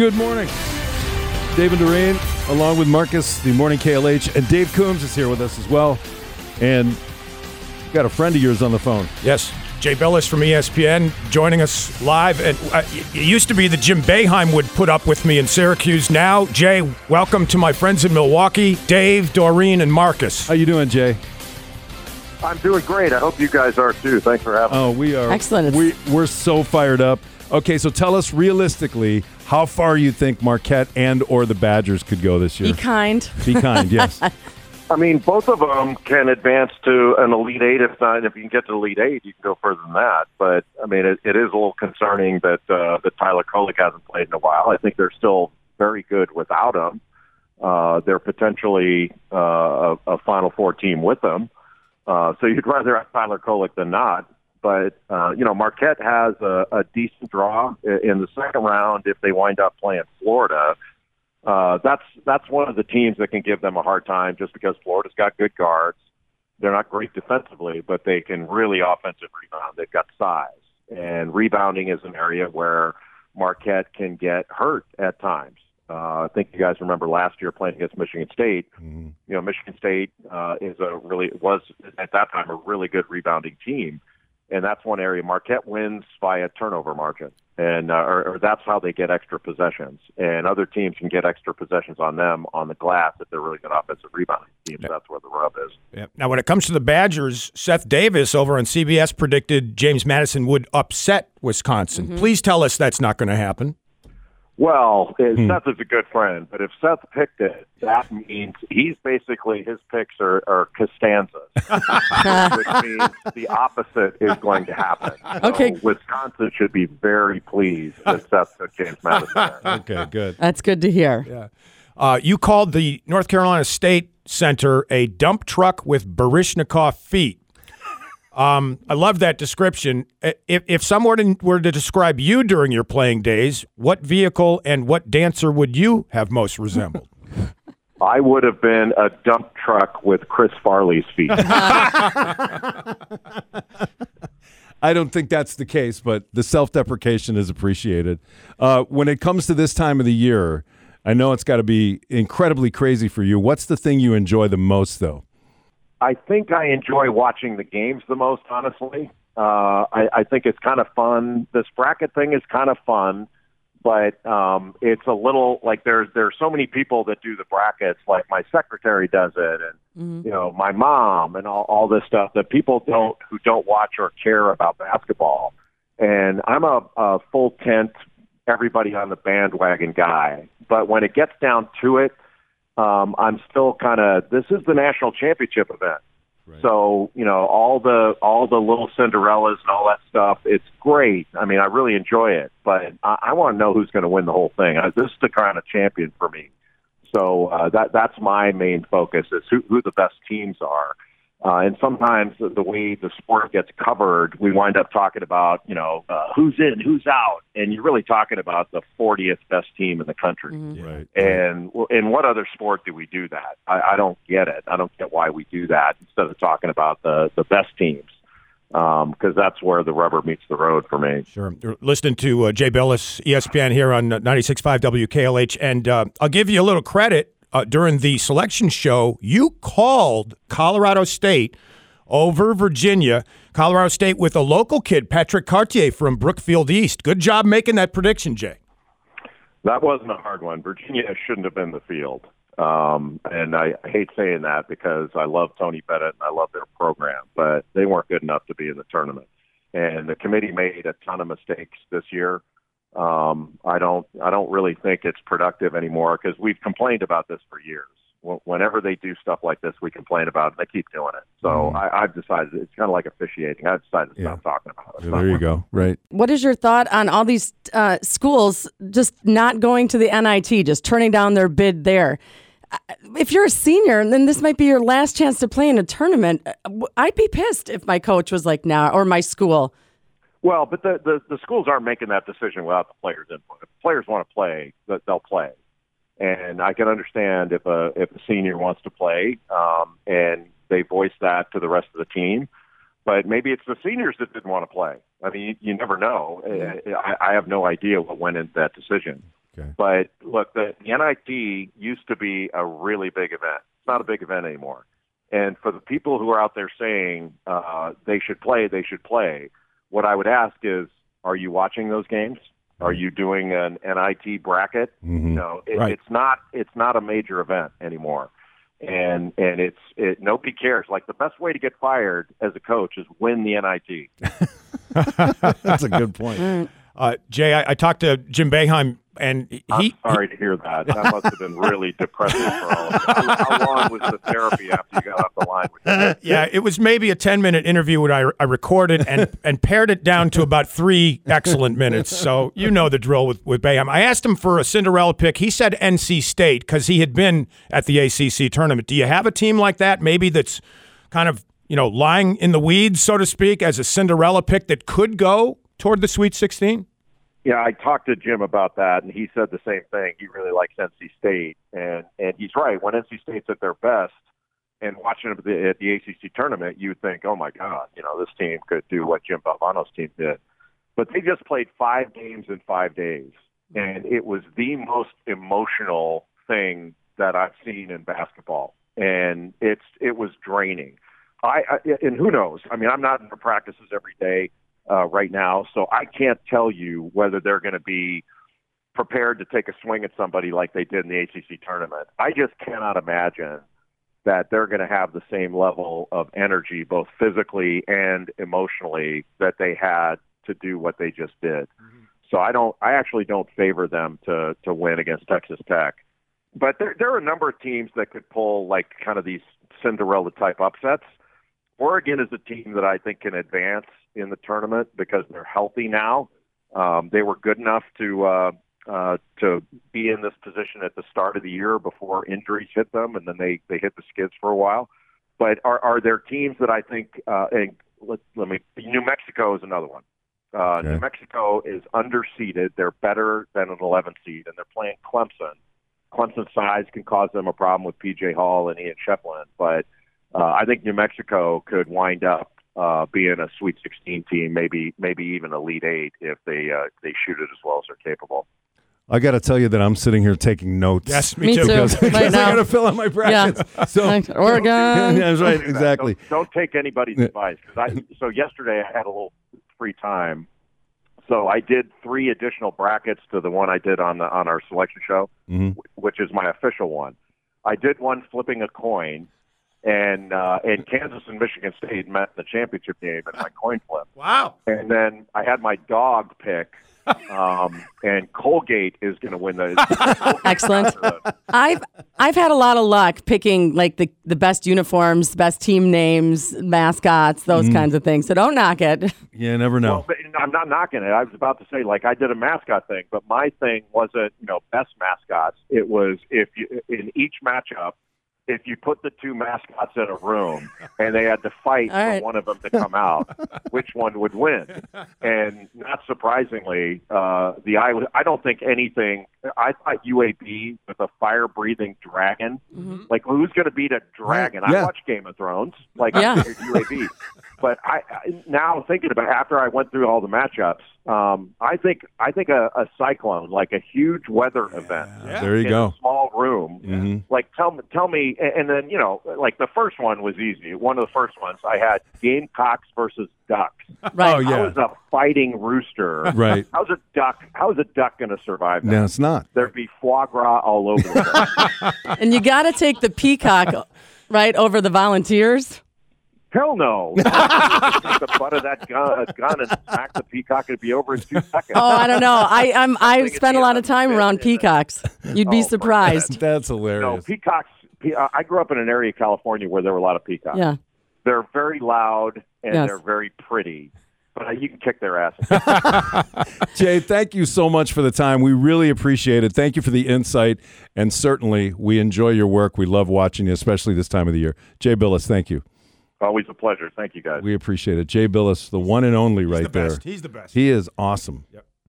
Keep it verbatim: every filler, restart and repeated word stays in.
Good morning. David Durain, along with Marcus, the Morning K L H, and Dave Coombs is here with us as well. And we've got a friend of yours on the phone. Yes, Jay Billis from E S P N joining us live. And uh, it used to be that Jim Boeheim would put up with me in Syracuse. Now, Jay, welcome to my friends in Milwaukee, Dave, Doreen, and Marcus. How you doing, Jay? I'm doing great. I hope you guys are too. Thanks for having me. Oh, we are. Excellent. We, we're so fired up. Okay, so tell us realistically how far you think Marquette and or the Badgers could go this year. Be kind. Be kind, yes. I mean, both of them can advance to an Elite Eight. If not, if you can get to the Elite Eight, you can go further than that. But, I mean, it, it is a little concerning that, uh, that Tyler Kolek hasn't played in a while. I think they're still very good without him. Uh, they're potentially uh, a, a Final Four team with him. Uh, so you'd rather have Tyler Kolek than not. But, uh, you know, Marquette has a, a decent draw in the second round if they wind up playing Florida. Uh, that's that's one of the teams that can give them a hard time just because Florida's got good guards. They're not great defensively, but they can really offensive rebound. They've got size. And rebounding is an area where Marquette can get hurt at times. Uh, I think you guys remember last year playing against Michigan State. Mm-hmm. You know, Michigan State uh, is a really was at that time a really good rebounding team. And that's one area. Marquette wins via turnover margin, and uh, or, or that's how they get extra possessions. And other teams can get extra possessions on them on the glass if they're really good offensive rebounding teams. Yeah. That's where the rub is. Yeah. Now, when it comes to the Badgers, Seth Davis over on C B S predicted James Madison would upset Wisconsin. Mm-hmm. Please tell us that's not going to happen. Well, hmm. Seth is a good friend, but if Seth picked it, that means he's basically, his picks are, are Costanzas, which means the opposite is going to happen. Okay. So Wisconsin should be very pleased that Seth took James Madison. Okay, good. That's good to hear. Yeah. Uh, you called the North Carolina State Center a dump truck with Baryshnikov feet. Um, I love that description. If if someone were to describe you during your playing days, what vehicle and what dancer would you have most resembled? I would have been a dump truck with Chris Farley's feet. I don't think that's the case, but the self-deprecation is appreciated. Uh, when it comes to this time of the year, I know it's got to be incredibly crazy for you. What's the thing you enjoy the most, though? I think I enjoy watching the games the most, honestly. Uh, I, I think it's kind of fun. This bracket thing is kind of fun, but um, it's a little like there's there's so many people that do the brackets. Like my secretary does it, and mm-hmm. you know my mom, and all, all this stuff that people don't who don't watch or care about basketball. And I'm a, a full tent, everybody on the bandwagon guy. But when it gets down to it, Um, I'm still kind of, this is the national championship event. Right. So, you know, all the, all the little Cinderellas and all that stuff, it's great. I mean, I really enjoy it, but I, I want to know who's going to win the whole thing. Uh, this is the kind of champion for me. So uh, that, that's my main focus is who, who the best teams are. Uh, and sometimes the, the way the sport gets covered, we wind up talking about, you know, uh, who's in, who's out. And you're really talking about the fortieth best team in the country. Mm-hmm. Right. And in what other sport do we do that? I, I don't get it. I don't get why we do that instead of talking about the, the best teams. Because um, that's where the rubber meets the road for me. Sure. You're listening to uh, Jay Billis, E S P N here on ninety-six point five W K L H. And uh, I'll give you a little credit. Uh, during the selection show, you called Colorado State over Virginia. Colorado State with a local kid, Patrick Cartier from Brookfield East. Good job making that prediction, Jay. That wasn't a hard one. Virginia shouldn't have been the field. Um, and I hate saying that because I love Tony Bennett and I love their program, but they weren't good enough to be in the tournament. And the committee made a ton of mistakes this year. Um, I don't, I don't really think it's productive anymore because we've complained about this for years. Whenever they do stuff like this, we complain about it. They keep doing it. So mm. I, I've decided it's kind of like officiating. I've decided to yeah. stop talking about it. Yeah, there you go. Right. What is your thought on all these uh, schools just not going to the N I T, just turning down their bid there? If you're a senior, then this might be your last chance to play in a tournament. I'd be pissed if my coach was like, nah, or my school. Well, but the, the, the schools aren't making that decision without the players' input. If players want to play, they'll play. And I can understand if a if a senior wants to play um, and they voice that to the rest of the team. But maybe it's the seniors that didn't want to play. I mean, you, you never know. I, I have no idea what went into that decision. Okay. But look, the, the N I T used to be a really big event. It's not a big event anymore. And for the people who are out there saying uh, they should play, they should play, what I would ask is, are you watching those games? Are you doing an N I T bracket? Mm-hmm. No, it, Right. it's not. It's not a major event anymore, and and it's it, nobody cares. Like the best way to get fired as a coach is win the N I T. That's a good point. Uh, Jay, I, I talked to Jim Boeheim, and he. I'm sorry to hear that. That must have been really depressing for all of you. How, how long was the therapy after you got off the line with him? Yeah, it was maybe a ten-minute interview that I, I recorded and, and pared it down to about three excellent minutes. So you know the drill with, with Boeheim. I asked him for a Cinderella pick. He said N C State because he had been at the A C C tournament. Do you have a team like that maybe that's kind of, you know, lying in the weeds, so to speak, as a Cinderella pick that could go toward the Sweet sixteen? Yeah, I talked to Jim about that, and he said the same thing. He really likes N C State, and and he's right. When N C State's at their best, and watching them at the, at the A C C tournament, you'd think, oh my God, you know, this team could do what Jim Valvano's team did. But they just played five games in five days, and it was the most emotional thing that I've seen in basketball, and it's it was draining. I, I and who knows? I mean, I'm not in the practices every day. Uh, right now, so I can't tell you whether they're going to be prepared to take a swing at somebody like they did in the A C C tournament. I just cannot imagine that they're going to have the same level of energy, both physically and emotionally, that they had to do what they just did. Mm-hmm. So I don't. I actually don't favor them to to win against Texas Tech. But there there are a number of teams that could pull like kind of these Cinderella type upsets. Oregon is a team that I think can advance in the tournament because they're healthy now. Um, they were good enough to uh, uh, to be in this position at the start of the year before injuries hit them, and then they, they hit the skids for a while. But are, are there teams that I think uh, – and let, let me – New Mexico is another one. Uh, Okay. New Mexico is underseeded. They're better than an eleven seed, and they're playing Clemson. Clemson's size can cause them a problem with P J Hall and Ian Shepland, but uh, I think New Mexico could wind up Uh, being a Sweet sixteen team, maybe maybe even Elite Eight if they uh, they shoot it as well as they're capable. I got to tell you that I'm sitting here taking notes. Yes, me, Me too. too. Because, Right because I now. got to fill out my brackets. Yeah. So Oregon. That's right, exactly. Don't, don't take anybody's advice. Cause I, so yesterday I had a little free time. So I did three additional brackets to the one I did on the on our selection show, Mhm. which is my official one. I did one flipping a coin. And uh, and Kansas and Michigan State met in the championship game in my coin flip. Wow. And then I had my dog pick, um, and Colgate is going to win the. Excellent. I've I've had a lot of luck picking like the, the best uniforms, best team names, mascots, those kinds of things. So don't knock it. Yeah, never know. Well, but I'm not knocking it. I was about to say, like, I did a mascot thing, but my thing wasn't, you know, best mascots. It was if you in each matchup. If you put the two mascots in a room and they had to fight All for right. one of them to come out, which one would win? And not surprisingly, uh, the I, I don't think anything. I thought U A B with a fire-breathing dragon. Mm-hmm. Like, who's going to beat a dragon? Yeah. I watch Game of Thrones. Like, Yeah. I figured U A B. But I, I now thinking about after I went through all the matchups, um, I think I think a, a cyclone, like a huge weather event, There you in go. a small room. Mhm. Like tell me, tell me, and and then you know, like the first one was easy. One of the first ones I had Gamecocks versus Ducks. Right. Oh, yeah. How is a fighting rooster? Right. How's a duck? How is a duck going to survive that? No, it's not. There'd be foie gras all over the place. And you got to take the peacock right over the Volunteers. Hell no! Take the butt of that gun, gun and smack the peacock. It'd be over in two seconds. Oh, I don't know. I I'm I think spend a it's lot of time the around unfit in it. peacocks. You'd be Oh, surprised. That's No, hilarious. peacocks. Pe- uh, I grew up in an area of California where there were a lot of peacocks. Yeah. They're very loud and Yes. they're very pretty, but uh, you can kick their ass. Jay, thank you so much for the time. We really appreciate it. Thank you for the insight, and certainly we enjoy your work. We love watching you, especially this time of the year. Jay Billis, thank you. Always a pleasure. Thank you, guys. We appreciate it. Jay Billis, the one and only He's right the there. best. He's the best. He is awesome. Yep.